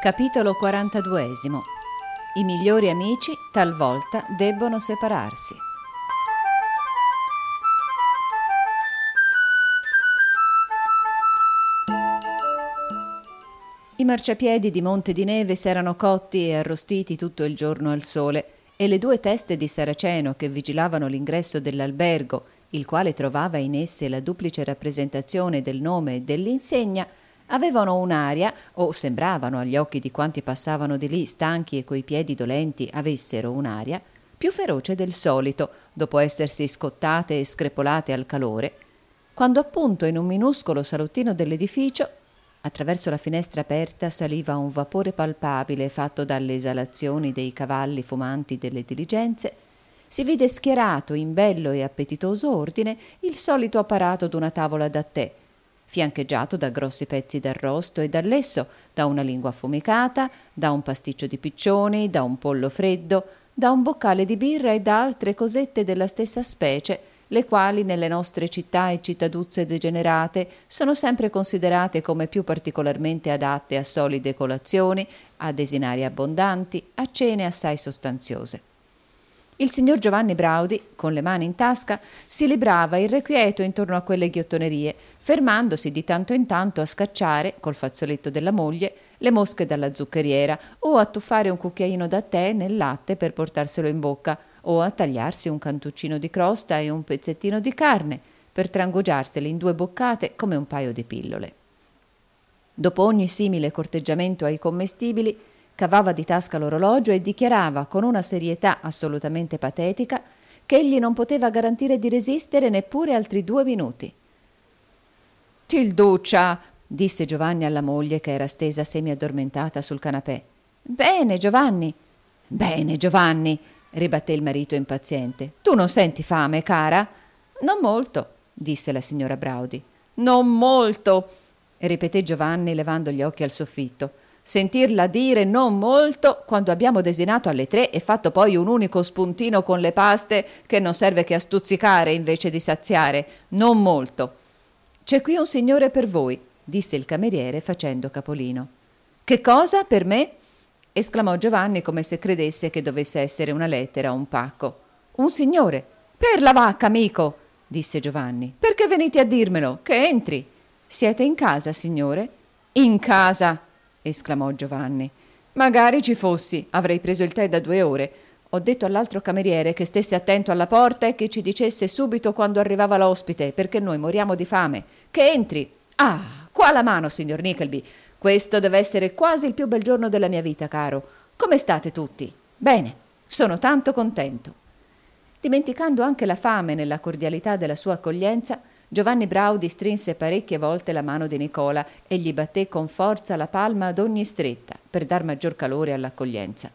Capitolo 42. I migliori amici talvolta debbono separarsi. I marciapiedi di Monte di Neve s'erano cotti e arrostiti tutto il giorno al sole, e le due teste di Saraceno che vigilavano l'ingresso dell'albergo, il quale trovava in esse la duplice rappresentazione del nome e dell'insegna, avevano un'aria, o sembravano agli occhi di quanti passavano di lì stanchi e coi piedi dolenti avessero un'aria, più feroce del solito, dopo essersi scottate e screpolate al calore, quando appunto in un minuscolo salottino dell'edificio, attraverso la finestra aperta, saliva un vapore palpabile fatto dalle esalazioni dei cavalli fumanti delle diligenze, si vide schierato in bello e appetitoso ordine il solito apparato d'una tavola da tè, fiancheggiato da grossi pezzi d'arrosto e dall'esso da una lingua affumicata, da un pasticcio di piccioni, da un pollo freddo, da un boccale di birra e da altre cosette della stessa specie, le quali nelle nostre città e cittaduzze degenerate sono sempre considerate come più particolarmente adatte a solide colazioni, a desinari abbondanti, a cene assai sostanziose. Il signor Giovanni Braudi, con le mani in tasca, si librava irrequieto intorno a quelle ghiottonerie, fermandosi di tanto in tanto a scacciare, col fazzoletto della moglie, le mosche dalla zuccheriera, o a tuffare un cucchiaino da tè nel latte per portarselo in bocca, o a tagliarsi un cantuccino di crosta e un pezzettino di carne, per trangugiarseli in due boccate come un paio di pillole. Dopo ogni simile corteggiamento ai commestibili, cavava di tasca l'orologio e dichiarava con una serietà assolutamente patetica che egli non poteva garantire di resistere neppure altri 2 minuti. «Tilduccia!» disse Giovanni alla moglie, che era stesa semi-addormentata sul canapè. «Bene, Giovanni!» «Bene, Giovanni!» ribatté il marito impaziente. «Tu non senti fame, cara?» «Non molto», disse la signora Braudi. «Non molto!» ripeté Giovanni levando gli occhi al soffitto. «Sentirla dire non molto quando abbiamo desinato alle 3 e fatto poi un unico spuntino con le paste che non serve che a stuzzicare invece di saziare. Non molto!» «C'è qui un signore per voi», disse il cameriere facendo capolino. «Che cosa, per me?» esclamò Giovanni come se credesse che dovesse essere una lettera o un pacco. «Un signore!» «Per la vacca, amico!» disse Giovanni. «Perché venite a dirmelo? Che entri!» «Siete in casa, signore?» «In casa!» esclamò Giovanni. «Magari ci fossi, avrei preso il tè da 2 ore. Ho detto all'altro cameriere che stesse attento alla porta e che ci dicesse subito quando arrivava l'ospite, perché noi moriamo di fame. Che entri!» «Ah, qua la mano, signor Nickleby. Questo deve essere quasi il più bel giorno della mia vita, caro. Come state tutti?» «Bene, sono tanto contento». Dimenticando anche la fame nella cordialità della sua accoglienza, Giovanni Braudi strinse parecchie volte la mano di Nicola e gli batté con forza la palma ad ogni stretta per dar maggior calore all'accoglienza.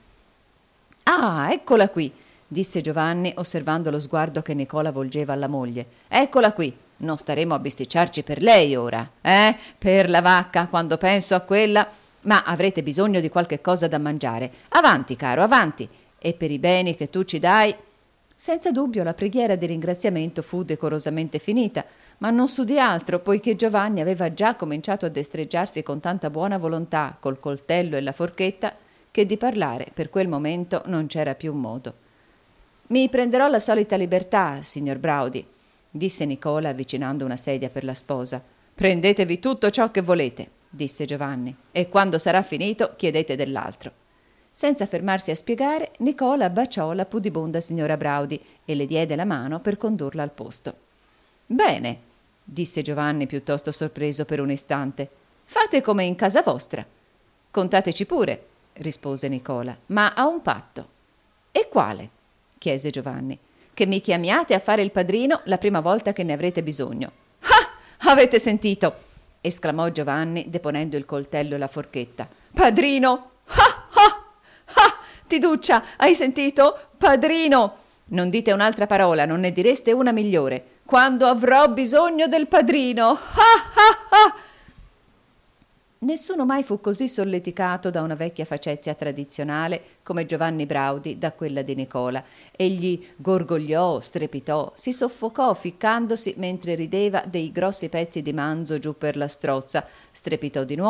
«Ah, eccola qui», disse Giovanni osservando lo sguardo che Nicola volgeva alla moglie. «Eccola qui. Non staremo a bisticciarci per lei ora, eh? Per la vacca, quando penso a quella. Ma avrete bisogno di qualche cosa da mangiare. Avanti, caro, avanti. E per i beni che tu ci dai». Senza dubbio la preghiera di ringraziamento fu decorosamente finita, ma non s'udì altro, poiché Giovanni aveva già cominciato a destreggiarsi con tanta buona volontà col coltello e la forchetta che di parlare per quel momento non c'era più modo. «Mi prenderò la solita libertà, signor Braudi», disse Nicola avvicinando una sedia per la sposa. «Prendetevi tutto ciò che volete», disse Giovanni, «e quando sarà finito chiedete dell'altro». Senza fermarsi a spiegare, Nicola baciò la pudibonda signora Braudi e le diede la mano per condurla al posto. «Bene», disse Giovanni piuttosto sorpreso per un istante, «fate come in casa vostra». «Contateci pure», rispose Nicola, «ma a un patto». «E quale?» chiese Giovanni. «Che mi chiamiate a fare il padrino la prima volta che ne avrete bisogno». «Ah, avete sentito!» esclamò Giovanni deponendo il coltello e la forchetta. «Padrino! Ah! Tilduccia, hai sentito? Padrino! Non dite un'altra parola, non ne direste una migliore. Quando avrò bisogno del padrino! Nessuno mai fu così solleticato da una vecchia facezia tradizionale come Giovanni Braudi da quella di Nicola. Egli gorgogliò, strepitò, si soffocò ficcandosi mentre rideva dei grossi pezzi di manzo giù per la strozza, strepitò di nuovo,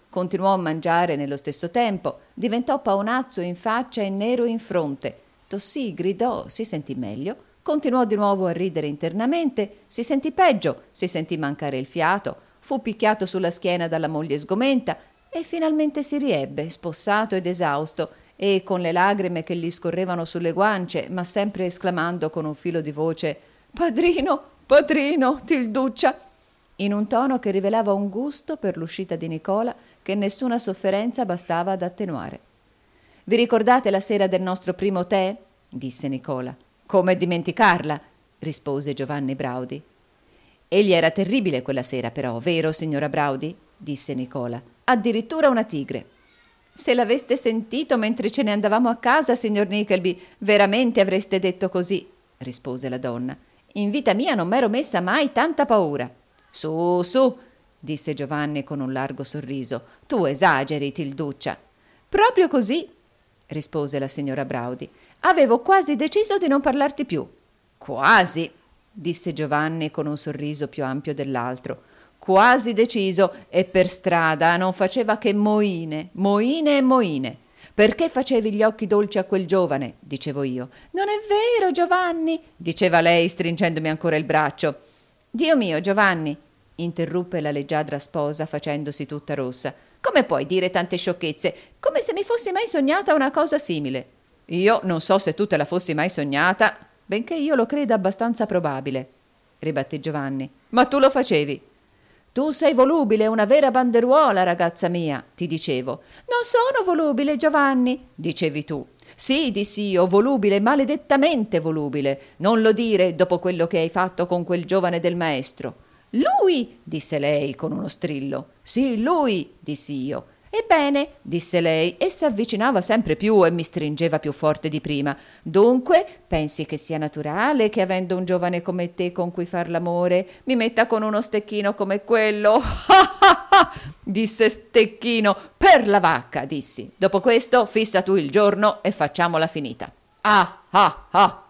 continuò a mangiare nello stesso tempo, diventò paonazzo in faccia e nero in fronte, tossì, gridò, si sentì meglio, continuò di nuovo a ridere internamente, si sentì peggio, si sentì mancare il fiato, fu picchiato sulla schiena dalla moglie sgomenta e finalmente si riebbe, spossato ed esausto, e con le lagrime che gli scorrevano sulle guance, ma sempre esclamando con un filo di voce «Padrino, padrino, Tilduccia!» in un tono che rivelava un gusto per l'uscita di Nicola che nessuna sofferenza bastava ad attenuare. «Vi ricordate la sera del nostro primo tè?» disse Nicola. «Come dimenticarla?» rispose Giovanni Braudi. «Egli era terribile quella sera però, vero, signora Braudi?» disse Nicola. «Addirittura una tigre». «Se l'aveste sentito mentre ce ne andavamo a casa, signor Nickleby, veramente avreste detto così», rispose la donna. «In vita mia non m'ero messa mai tanta paura». «Su, su», disse Giovanni con un largo sorriso, «tu esageri, Tilduccia». «Proprio così», rispose la signora Braudi. «Avevo quasi deciso di non parlarti più». «Quasi», disse Giovanni con un sorriso più ampio dell'altro. «Quasi deciso, e per strada non faceva che moine, moine e moine. Perché facevi gli occhi dolci a quel giovane?» dicevo io. «Non è vero, Giovanni», diceva lei stringendomi ancora il braccio. «Dio mio, Giovanni», interruppe la leggiadra sposa facendosi tutta rossa, «come puoi dire tante sciocchezze? Come se mi fossi mai sognata una cosa simile». «Io non so se tu te la fossi mai sognata, benché io lo creda abbastanza probabile», ribatté Giovanni. «Ma tu lo facevi». «Tu sei volubile, una vera banderuola, ragazza mia», ti dicevo. «Non sono volubile, Giovanni», dicevi tu. «Sì, dissi io, volubile, maledettamente volubile. Non lo dire dopo quello che hai fatto con quel giovane del maestro». «Lui!» disse lei con uno strillo. «Sì, lui!» dissi io. «Ebbene», disse lei, e s'avvicinava sempre più e mi stringeva più forte di prima. «Dunque, pensi che sia naturale che, avendo un giovane come te con cui far l'amore, mi metta con uno stecchino come quello?» «Ah, ah, ah!» disse Stecchino. «Per la vacca», dissi. «Dopo questo, fissa tu il giorno e facciamola finita». «Ah, ah, ah!»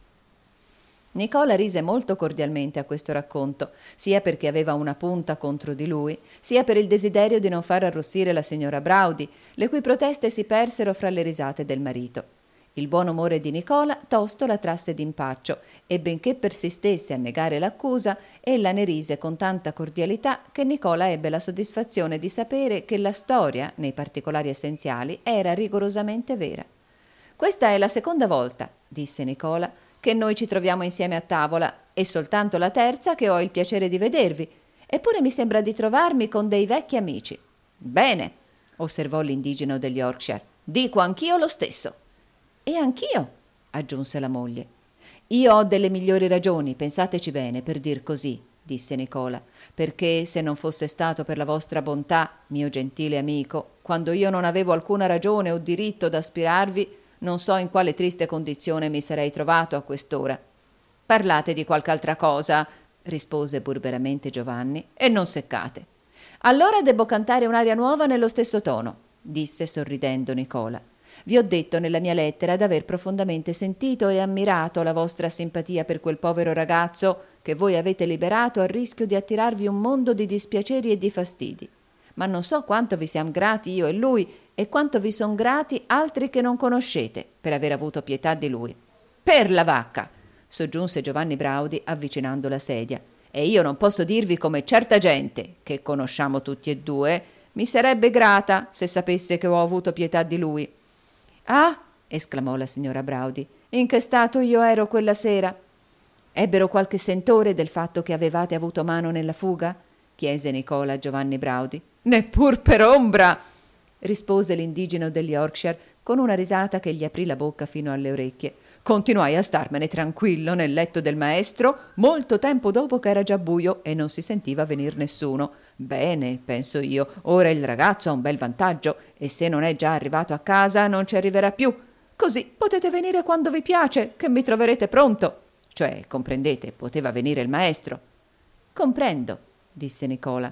Nicola rise molto cordialmente a questo racconto, sia perché aveva una punta contro di lui, sia per il desiderio di non far arrossire la signora Braudi, le cui proteste si persero fra le risate del marito. Il buon umore di Nicola tosto la trasse d'impaccio e, benché persistesse a negare l'accusa, ella ne rise con tanta cordialità che Nicola ebbe la soddisfazione di sapere che la storia, nei particolari essenziali, era rigorosamente vera. «Questa è la seconda volta», disse Nicola, «che noi ci troviamo insieme a tavola, e soltanto la terza che ho il piacere di vedervi. Eppure mi sembra di trovarmi con dei vecchi amici». «Bene», osservò l'indigeno degli Yorkshire, «dico anch'io lo stesso». «E anch'io», aggiunse la moglie. «Io ho delle migliori ragioni, pensateci bene, per dir così», disse Nicola, «perché se non fosse stato per la vostra bontà, mio gentile amico, quando io non avevo alcuna ragione o diritto d'aspirarvi, non so in quale triste condizione mi sarei trovato a quest'ora». «Parlate di qualche altra cosa», rispose burberamente Giovanni, «e non seccate». «Allora debbo cantare un'aria nuova nello stesso tono», disse sorridendo Nicola. «Vi ho detto nella mia lettera d'aver profondamente sentito e ammirato la vostra simpatia per quel povero ragazzo che voi avete liberato a rischio di attirarvi un mondo di dispiaceri e di fastidi. Ma non so quanto vi siamo grati io e lui e quanto vi son grati altri che non conoscete per aver avuto pietà di lui». «Per la vacca», soggiunse Giovanni Braudi avvicinando la sedia, «e io non posso dirvi come certa gente, che conosciamo tutti e due, mi sarebbe grata se sapesse che ho avuto pietà di lui». «Ah!» esclamò la signora Braudi, «in che stato io ero quella sera?» «Ebbero qualche sentore del fatto che avevate avuto mano nella fuga?» chiese Nicola a Giovanni Braudi. «Neppur per ombra!» rispose l'indigeno degli Yorkshire con una risata che gli aprì la bocca fino alle orecchie. «Continuai a starmene tranquillo nel letto del maestro molto tempo dopo che era già buio e non si sentiva venir nessuno. Bene, penso io, ora il ragazzo ha un bel vantaggio e se non è già arrivato a casa non ci arriverà più. Così potete venire quando vi piace, che mi troverete pronto. Cioè, comprendete, poteva venire il maestro». «Comprendo», disse Nicola.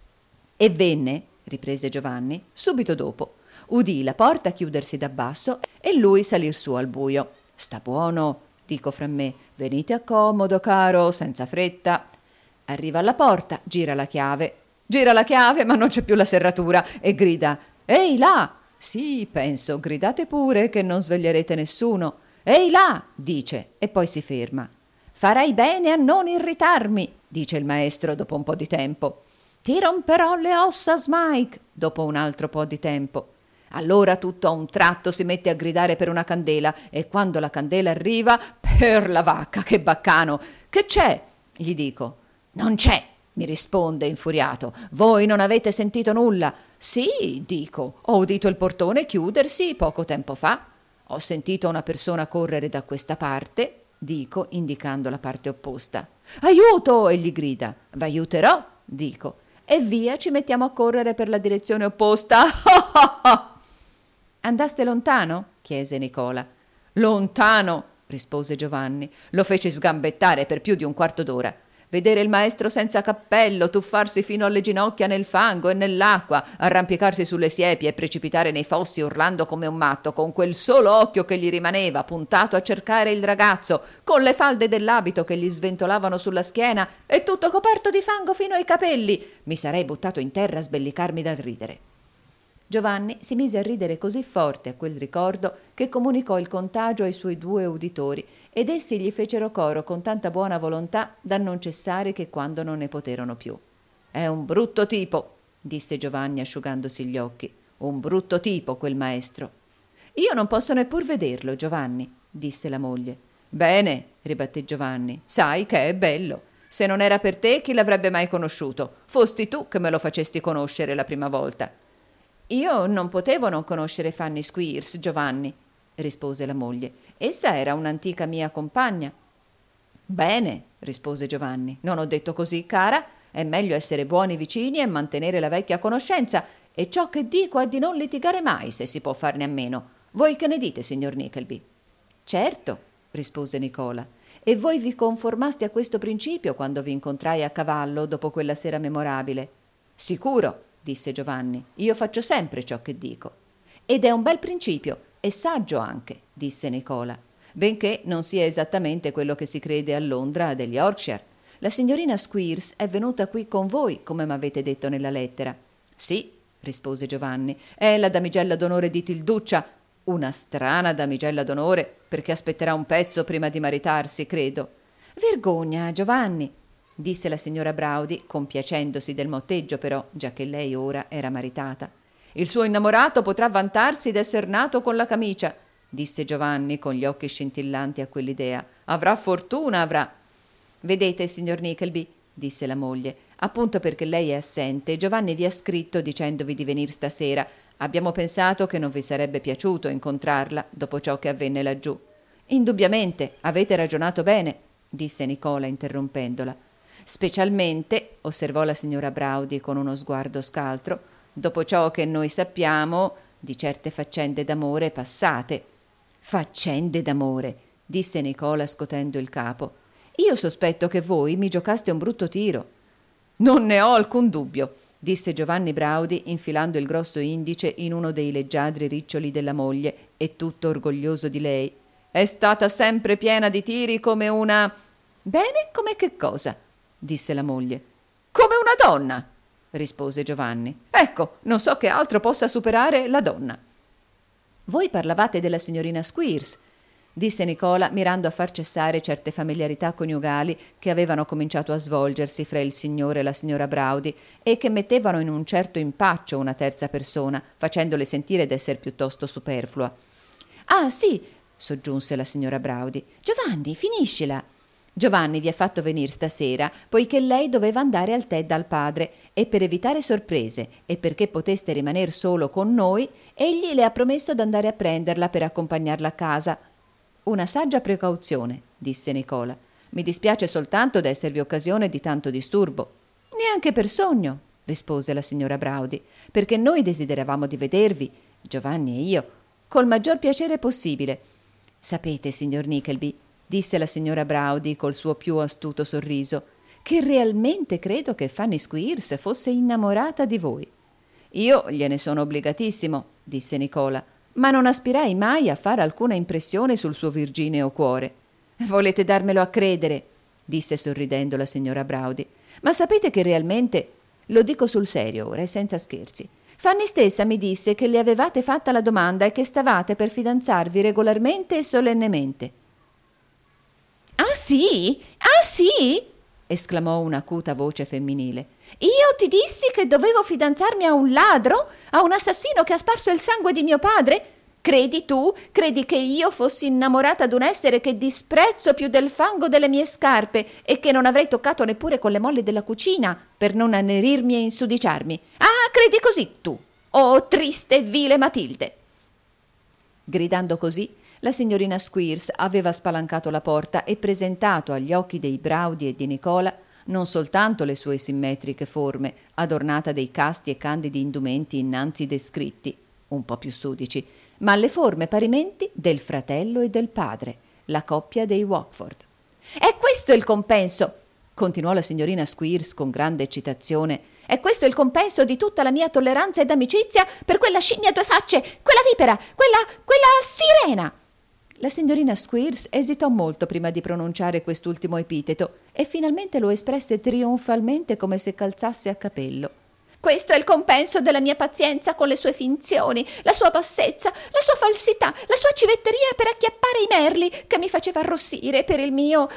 «E venne», riprese Giovanni, «subito dopo. Udì la porta chiudersi da basso e lui salir su al buio. Sta buono, dico fra me, venite a comodo, caro, senza fretta. Arriva alla porta, gira la chiave. Gira la chiave, ma non c'è più la serratura, e grida: «Ehi là!» «Sì, penso, gridate pure, che non sveglierete nessuno». «Ehi là!» dice, e poi si ferma. «Farai bene a non irritarmi», dice il maestro dopo un po' di tempo. «Ti romperò le ossa, Smike», dopo un altro po' di tempo. Allora tutto a un tratto si mette a gridare per una candela, e quando la candela arriva, per la vacca, che baccano! «Che c'è?» gli dico. «Non c'è», mi risponde infuriato. «Voi non avete sentito nulla?» «Sì», dico, «ho udito il portone chiudersi poco tempo fa. Ho sentito una persona correre da questa parte», dico, indicando la parte opposta. «Aiuto!» egli grida. «V'aiuterò», dico. E via ci mettiamo a correre per la direzione opposta. «Andaste lontano?» chiese Nicola. «Lontano», rispose Giovanni. «Lo feci sgambettare per più di un quarto d'ora. Vedere il maestro senza cappello, tuffarsi fino alle ginocchia nel fango e nell'acqua, arrampicarsi sulle siepi e precipitare nei fossi urlando come un matto, con quel solo occhio che gli rimaneva puntato a cercare il ragazzo, con le falde dell'abito che gli sventolavano sulla schiena e tutto coperto di fango fino ai capelli. Mi sarei buttato in terra a sbellicarmi dal ridere». Giovanni si mise a ridere così forte a quel ricordo che comunicò il contagio ai suoi 2 uditori, ed essi gli fecero coro con tanta buona volontà da non cessare che quando non ne poterono più. «È un brutto tipo», disse Giovanni asciugandosi gli occhi. «Un brutto tipo quel maestro». «Io non posso neppur vederlo, Giovanni», disse la moglie. «Bene», ribatté Giovanni, «sai che è bello. Se non era per te, chi l'avrebbe mai conosciuto? Fosti tu che me lo facesti conoscere la prima volta». «Io non potevo non conoscere Fanny Squeers, Giovanni», rispose la moglie. «Essa era un'antica mia compagna». «Bene», rispose Giovanni, «non ho detto così, cara. È meglio essere buoni vicini e mantenere la vecchia conoscenza, e ciò che dico è di non litigare mai, se si può farne a meno. Voi che ne dite, signor Nickleby?» «Certo», rispose Nicola. «E voi vi conformaste a questo principio quando vi incontrai a cavallo dopo quella sera memorabile?» «Sicuro», disse Giovanni, «io faccio sempre ciò che dico». «Ed è un bel principio, e saggio anche», disse Nicola, «benché non sia esattamente quello che si crede a Londra degli Yorkshire. La signorina Squeers è venuta qui con voi, come m'avete detto nella lettera». «Sì», rispose Giovanni, «è la damigella d'onore di Tilduccia, una strana damigella d'onore, perché aspetterà un pezzo prima di maritarsi, credo». «Vergogna, Giovanni», disse la signora Braudy, compiacendosi del motteggio però, già che lei ora era maritata. «Il suo innamorato potrà vantarsi d'esser nato con la camicia», disse Giovanni con gli occhi scintillanti a quell'idea. «Avrà fortuna, avrà». «Vedete, signor Nickleby», disse la moglie, «appunto perché lei è assente, Giovanni vi ha scritto dicendovi di venir stasera. Abbiamo pensato che non vi sarebbe piaciuto incontrarla dopo ciò che avvenne laggiù». «Indubbiamente, avete ragionato bene», disse Nicola interrompendola. «Specialmente», osservò la signora Braudy con uno sguardo scaltro, «dopo ciò che noi sappiamo di certe faccende d'amore passate». «Faccende d'amore», disse Nicola scotendo il capo. «Io sospetto che voi mi giocaste un brutto tiro». «Non ne ho alcun dubbio», disse Giovanni Braudy infilando il grosso indice in uno dei leggiadri riccioli della moglie e tutto orgoglioso di lei. «È stata sempre piena di tiri come una...» «Bene, come che cosa?» disse la moglie. «Come una donna», rispose Giovanni. «Ecco, non so che altro possa superare la donna». «Voi parlavate della signorina Squeers», disse Nicola, mirando a far cessare certe familiarità coniugali che avevano cominciato a svolgersi fra il signore e la signora Braudy e che mettevano in un certo impaccio una terza persona, facendole sentire d'esser piuttosto superflua. «Ah, sì», soggiunse la signora Braudy. «Giovanni, finiscila». «Giovanni vi ha fatto venir stasera poiché lei doveva andare al tè dal padre, e per evitare sorprese e perché poteste rimaner solo con noi, egli le ha promesso d'andare a prenderla per accompagnarla a casa». «Una saggia precauzione», disse Nicola. «Mi dispiace soltanto d'esservi occasione di tanto disturbo». «Neanche per sogno», rispose la signora Braudy, «perché noi desideravamo di vedervi, Giovanni e io, col maggior piacere possibile». «Sapete, signor Nickleby», disse la signora Braudy col suo più astuto sorriso, «che realmente credo che Fanny Squeers fosse innamorata di voi». «Io gliene sono obbligatissimo», disse Nicola, «ma non aspirai mai a fare alcuna impressione sul suo virgineo cuore». «Volete darmelo a credere», disse sorridendo la signora Braudy, «ma sapete che realmente Lo dico sul serio ora e senza scherzi. Fanny stessa mi disse che le avevate fatta la domanda e che stavate per fidanzarvi regolarmente e solennemente. Ah sì? Ah sì? Esclamò un'acuta voce femminile. Io ti dissi che dovevo fidanzarmi a un ladro? A un assassino che ha sparso il sangue di mio padre? Credi tu? Credi che io fossi innamorata d'un essere che disprezzo più del fango delle mie scarpe e che non avrei toccato neppure con le molli della cucina per non annerirmi e insudiciarmi? Ah, credi così tu? Oh, triste e vile Matilde! Gridando così, la signorina Squeers aveva spalancato la porta e presentato agli occhi dei Braudi e di Nicola non soltanto le sue simmetriche forme, adornata dei casti e candidi indumenti innanzi descritti, un po' più sudici, ma le forme parimenti del fratello e del padre, la coppia dei Rockford. «È questo il compenso!» continuò la signorina Squeers con grande eccitazione. «È questo il compenso di tutta la mia tolleranza ed amicizia per quella scimmia a due facce, quella vipera, quella sirena!» La signorina Squeers esitò molto prima di pronunciare quest'ultimo epiteto e finalmente lo espresse trionfalmente come se calzasse a capello. «Questo è il compenso della mia pazienza con le sue finzioni, la sua bassezza, la sua falsità, la sua civetteria per acchiappare i merli che mi faceva arrossire per il mio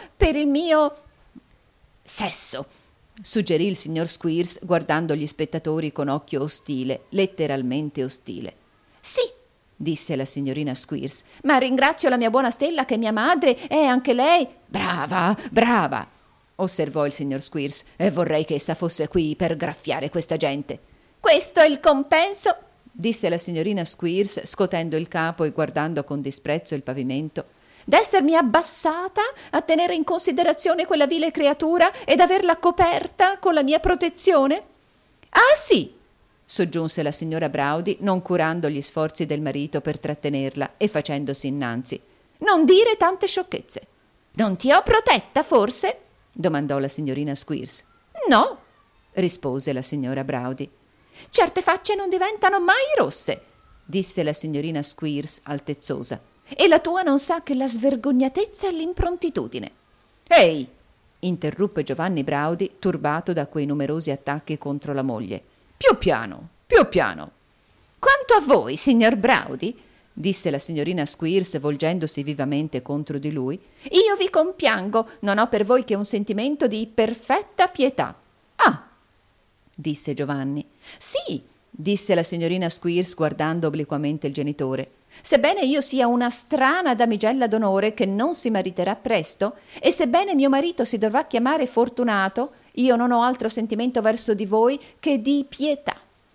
sesso», suggerì il signor Squeers guardando gli spettatori con occhio ostile, letteralmente ostile. «Sì», disse la signorina Squeers, «ma ringrazio la mia buona stella che mia madre è anche lei...» «Brava, brava!» osservò il signor Squeers, «e vorrei che essa fosse qui per graffiare questa gente». «Questo è il compenso», disse la signorina Squeers, scotendo il capo e guardando con disprezzo il pavimento, «d'essermi abbassata a tenere in considerazione quella vile creatura ed averla coperta con la mia protezione?» «Ah sì», soggiunse la signora Braudi, non curando gli sforzi del marito per trattenerla e facendosi innanzi. «Non dire tante sciocchezze. Non ti ho protetta, forse?» domandò la signorina Squeers. «No», rispose la signora Braudi. «Certe facce non diventano mai rosse», disse la signorina Squeers altezzosa. «E la tua non sa che la svergognatezza e l'improntitudine». «Ehi!» interruppe Giovanni Braudi, turbato da quei numerosi attacchi contro la moglie. «Più piano, più piano!» «Quanto a voi, signor Braudi», disse la signorina Squeers volgendosi vivamente contro di lui, «io vi compiango, non ho per voi che un sentimento di perfetta pietà». «Ah!» disse Giovanni. «Sì», disse la signorina Squeers guardando obliquamente il genitore, «sebbene io sia una strana damigella d'onore che non si mariterà presto, e sebbene mio marito si dovrà chiamare Fortunato, io non ho altro sentimento verso di voi che di pietà».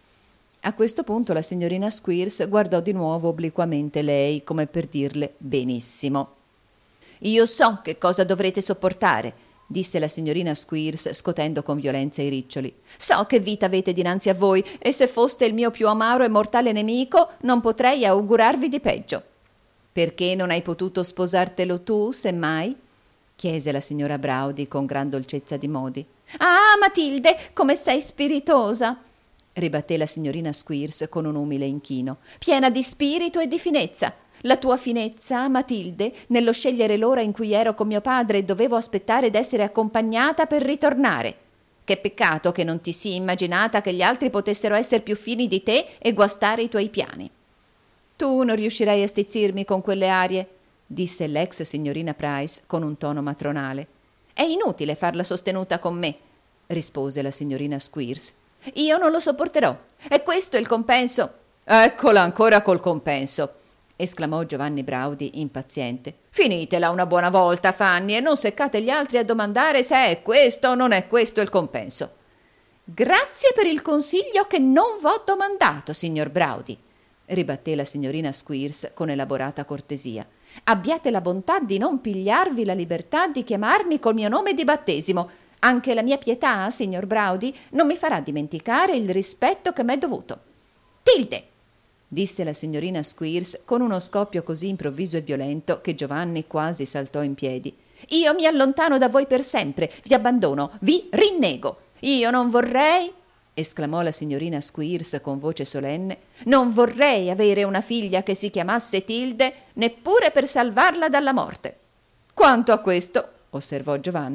A questo punto la signorina Squeers guardò di nuovo obliquamente lei, come per dirle «benissimo». «Io so che cosa dovrete sopportare», disse la signorina Squeers scotendo con violenza i riccioli. «So che vita avete dinanzi a voi e se foste il mio più amaro e mortale nemico non potrei augurarvi di peggio». «Perché non hai potuto sposartelo tu, semmai?» chiese la signora Braudi con gran dolcezza di modi. «Ah, Matilde, come sei spiritosa!» ribatté la signorina Squeers con un umile inchino, «piena di spirito e di finezza. La tua finezza, Matilde, nello scegliere l'ora in cui ero con mio padre e dovevo aspettare d'essere accompagnata per ritornare. Che peccato che non ti sii immaginata che gli altri potessero essere più fini di te e guastare i tuoi piani». «Tu non riuscirai a stizzirmi con quelle arie», disse l'ex signorina Price con un tono matronale. «È inutile farla sostenuta con me», rispose la signorina Squeers. «Io non lo sopporterò. E questo è il compenso». «Eccola ancora col compenso», esclamò Giovanni Braudi impaziente. «Finitela una buona volta, Fanny, e non seccate gli altri a domandare se è questo o non è questo il compenso». «Grazie per il consiglio che non v'ho domandato, signor Braudi», ribatté la signorina Squeers con elaborata cortesia. «Abbiate la bontà di non pigliarvi la libertà di chiamarmi col mio nome di battesimo. Anche la mia pietà, signor Braudi, non mi farà dimenticare il rispetto che m'è dovuto». «Tilde!» disse la signorina Squeers con uno scoppio così improvviso e violento che Giovanni quasi saltò in piedi. «Io mi allontano da voi per sempre, vi abbandono, vi rinnego. Io non vorrei», esclamò la signorina Squeers con voce solenne, «non vorrei avere una figlia che si chiamasse Tilde, neppure per salvarla dalla morte». «Quanto a questo», osservò Giovanni,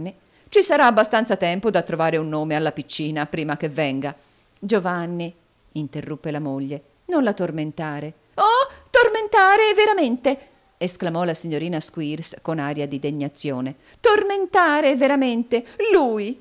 Ci sarà abbastanza tempo da trovare un nome alla piccina prima che venga. Giovanni, interruppe la moglie, non la tormentare. Oh, tormentare veramente! Esclamò la signorina Squeers con aria di degnazione. Tormentare veramente? Lui,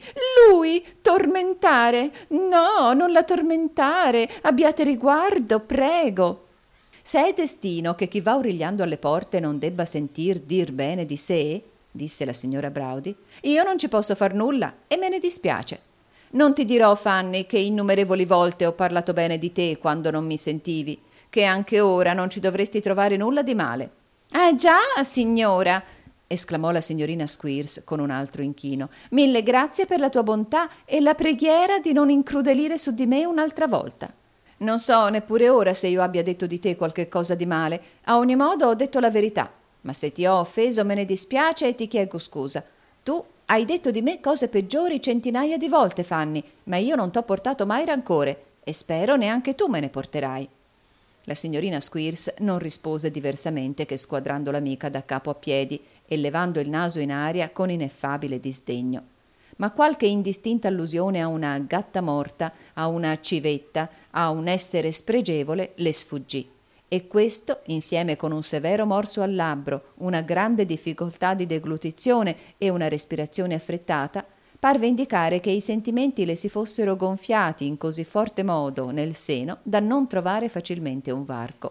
tormentare? No, non la tormentare. Abbiate riguardo, prego. Se è destino che chi va origliando alle porte non debba sentir dir bene di sé, disse la signora Braudy, io non ci posso far nulla e me ne dispiace. Non ti dirò, Fanny, che innumerevoli volte ho parlato bene di te quando non mi sentivi, che anche ora non ci dovresti trovare nulla di male. Ah già, signora, esclamò la signorina Squeers con un altro inchino. Mille grazie per la tua bontà e la preghiera di non incrudelire su di me un'altra volta. Non so neppure ora se io abbia detto di te qualche cosa di male. A ogni modo ho detto la verità, ma se ti ho offeso me ne dispiace e ti chiedo scusa. Tu hai detto di me cose peggiori centinaia di volte, Fanny, ma io non t'ho portato mai rancore e spero neanche tu me ne porterai. La signorina Squeers non rispose diversamente che squadrando l'amica da capo a piedi e levando il naso in aria con ineffabile disdegno. Ma qualche indistinta allusione a una gatta morta, a una civetta, a un essere spregevole le sfuggì. E questo, insieme con un severo morso al labbro, una grande difficoltà di deglutizione e una respirazione affrettata, parve indicare che i sentimenti le si fossero gonfiati in così forte modo nel seno da non trovare facilmente un varco.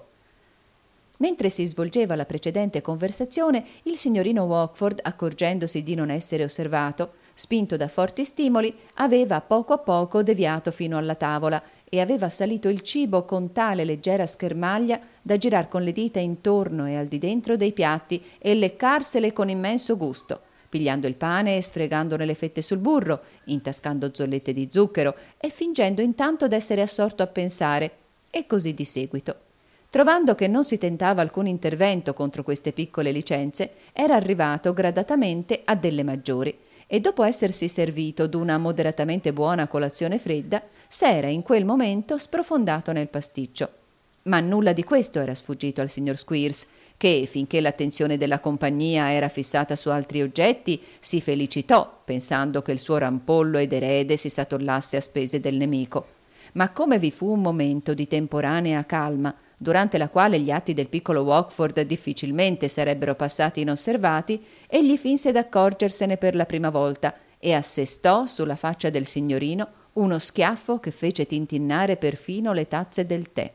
Mentre si svolgeva la precedente conversazione, il signorino Walkford, accorgendosi di non essere osservato, spinto da forti stimoli, aveva poco a poco deviato fino alla tavola e aveva salito il cibo con tale leggera schermaglia da girar con le dita intorno e al di dentro dei piatti e leccarsele con immenso gusto, pigliando il pane e sfregandone le fette sul burro, intascando zollette di zucchero e fingendo intanto d'essere assorto a pensare, e così di seguito. Trovando che non si tentava alcun intervento contro queste piccole licenze, era arrivato gradatamente a delle maggiori e dopo essersi servito d'una moderatamente buona colazione fredda, s'era in quel momento sprofondato nel pasticcio. Ma nulla di questo era sfuggito al signor Squeers, che, finché l'attenzione della compagnia era fissata su altri oggetti, si felicitò, pensando che il suo rampollo ed erede si satollasse a spese del nemico. Ma come vi fu un momento di temporanea calma, durante la quale gli atti del piccolo Walkford difficilmente sarebbero passati inosservati, egli finse d'accorgersene per la prima volta e assestò sulla faccia del signorino uno schiaffo che fece tintinnare perfino le tazze del tè.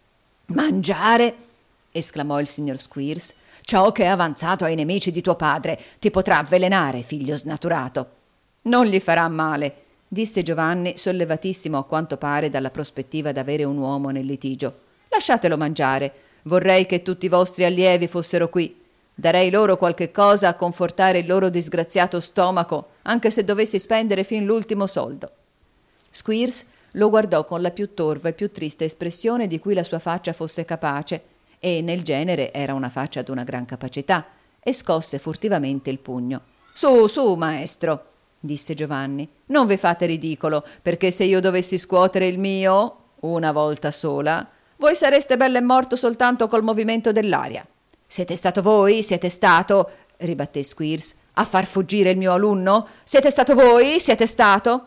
«Mangiare!» esclamò il signor Squeers. «Ciò che è avanzato ai nemici di tuo padre ti potrà avvelenare, figlio snaturato!» «Non gli farà male», disse Giovanni, sollevatissimo a quanto pare dalla prospettiva d'avere un uomo nel litigio. «Lasciatelo mangiare. Vorrei che tutti i vostri allievi fossero qui. Darei loro qualche cosa a confortare il loro disgraziato stomaco, anche se dovessi spendere fin l'ultimo soldo». Squeers lo guardò con la più torva e più triste espressione di cui la sua faccia fosse capace, e nel genere era una faccia d'una gran capacità, e scosse furtivamente il pugno. «Su, su, maestro», disse Giovanni, «non vi fate ridicolo, perché se io dovessi scuotere il mio, una volta sola, voi sareste bello e morto soltanto col movimento dell'aria». «Siete stato voi, siete stato», ribatté Squeers, «a far fuggire il mio alunno? Siete stato voi, siete stato?»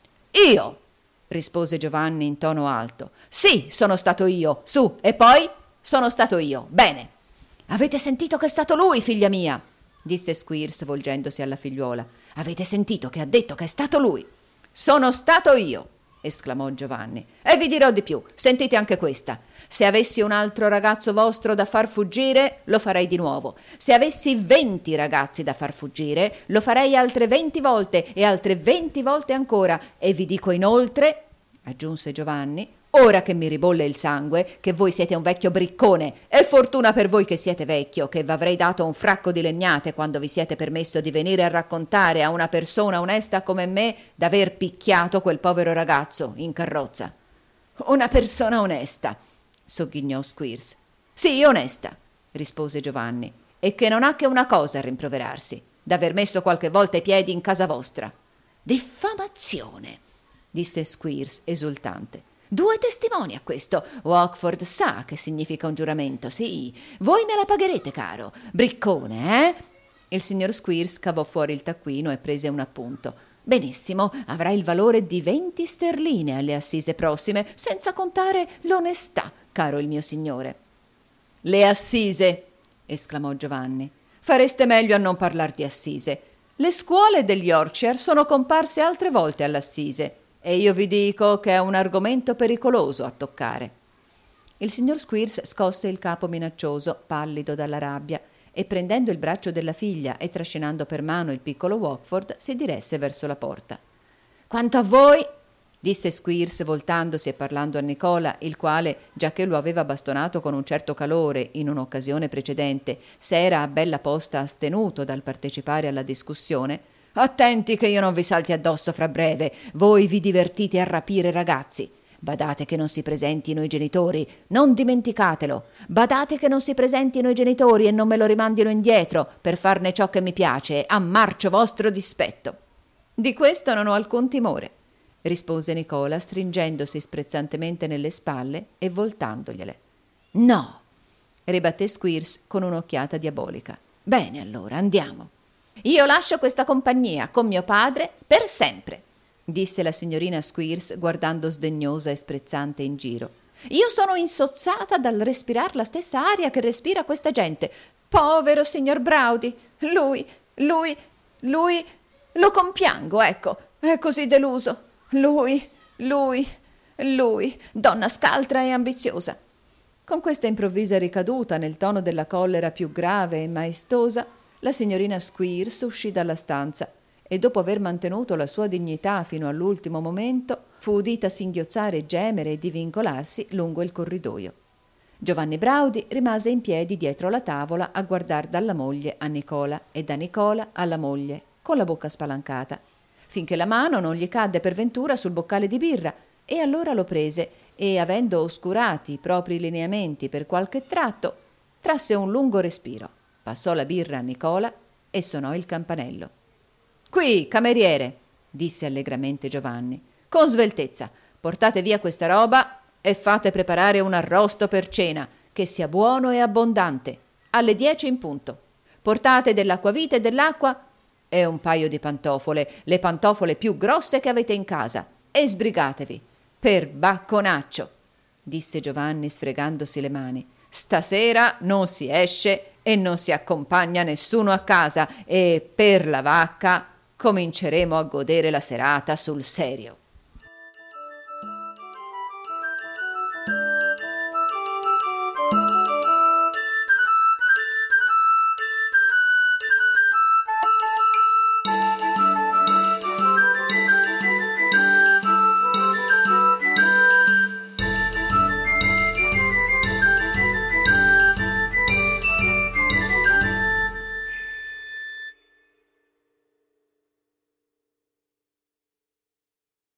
«Io», rispose Giovanni in tono alto. «Sì, sono stato io. Su, e poi?» «Sono stato io. Bene». «Avete sentito che è stato lui, figlia mia?» disse Squeers volgendosi alla figliuola. «Avete sentito che ha detto che è stato lui?» «Sono stato io», esclamò Giovanni. «E vi dirò di più. Sentite anche questa. Se avessi un altro ragazzo vostro da far fuggire, lo farei di nuovo. Se avessi 20 ragazzi da far fuggire, lo farei altre 20 volte e altre 20 volte ancora. E vi dico inoltre», aggiunse Giovanni, «ora che mi ribolle il sangue, che voi siete un vecchio briccone, e fortuna per voi che siete vecchio, che v'avrei dato un fracco di legnate quando vi siete permesso di venire a raccontare a una persona onesta come me d'aver picchiato quel povero ragazzo in carrozza». «Una persona onesta», sogghignò Squeers. «Sì, onesta», rispose Giovanni, «e che non ha che una cosa a rimproverarsi, d'aver messo qualche volta i piedi in casa vostra». «Diffamazione», disse Squeers esultante. «2 testimoni a questo. Walkford sa che significa un giuramento, sì. Voi me la pagherete, caro. Briccone, eh?» Il signor Squeers cavò fuori il taccuino e prese un appunto. Benissimo, avrà il valore di 20 sterline alle assise prossime, senza contare l'onestà, caro il mio signore. Le assise, esclamò Giovanni. Fareste meglio a non parlar di assise. Le scuole degli Yorkshire sono comparse altre volte all'assise e io vi dico che è un argomento pericoloso a toccare. Il signor Squeers scosse il capo minaccioso, pallido dalla rabbia, e prendendo il braccio della figlia e trascinando per mano il piccolo Wackford, si diresse verso la porta. «Quanto a voi», disse Squeers voltandosi e parlando a Nicola, il quale, giacché lo aveva bastonato con un certo calore in un'occasione precedente, s'era a bella posta astenuto dal partecipare alla discussione, «attenti che io non vi salti addosso fra breve, voi vi divertite a rapire ragazzi. Badate che non si presentino i genitori, non dimenticatelo. Badate che non si presentino i genitori e non me lo rimandino indietro per farne ciò che mi piace, a marcio vostro dispetto». «Di questo non ho alcun timore», rispose Nicola, stringendosi sprezzantemente nelle spalle e voltandogliele. «No», ribatté Squeers con un'occhiata diabolica. «Bene, allora, andiamo». «Io lascio questa compagnia con mio padre per sempre», disse la signorina Squeers guardando sdegnosa e sprezzante in giro. «Io sono insozzata dal respirar la stessa aria che respira questa gente. Povero signor Browdie, lui, lo compiango, ecco, è così deluso. Lui, donna scaltra e ambiziosa». Con questa improvvisa ricaduta nel tono della collera più grave e maestosa, la signorina Squeers uscì dalla stanza e dopo aver mantenuto la sua dignità fino all'ultimo momento, fu udita singhiozzare, gemere e divincolarsi lungo il corridoio. Giovanni Browdie rimase in piedi dietro la tavola a guardar dalla moglie a Nicola e da Nicola alla moglie, con la bocca spalancata, finché la mano non gli cadde per ventura sul boccale di birra, e allora lo prese e, avendo oscurati i propri lineamenti per qualche tratto, trasse un lungo respiro, passò la birra a Nicola e suonò il campanello. «Qui, cameriere», disse allegramente Giovanni, «con sveltezza, portate via questa roba e fate preparare un arrosto per cena, che sia buono e abbondante, alle 10 in punto. Portate dell'acquavite e dell'acqua e un paio di pantofole, le pantofole più grosse che avete in casa, e sbrigatevi. Per bacconaccio», disse Giovanni sfregandosi le mani. «Stasera non si esce e non si accompagna nessuno a casa, e per la vacca cominceremo a godere la serata sul serio».